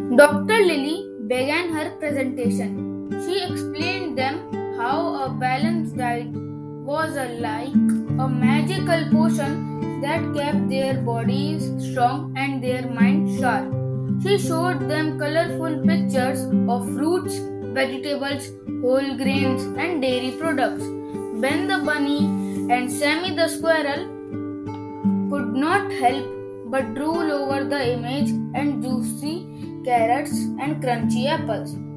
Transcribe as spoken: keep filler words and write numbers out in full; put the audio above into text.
Doctor Lily began her presentation. She explained them how a balanced diet was a like a magical potion that kept their bodies strong and their minds sharp. She showed them colorful pictures of fruits, vegetables, whole grains, and dairy products. Ben the bunny and Sammy the squirrel could not help but drool over the image and juicy carrots and crunchy apples.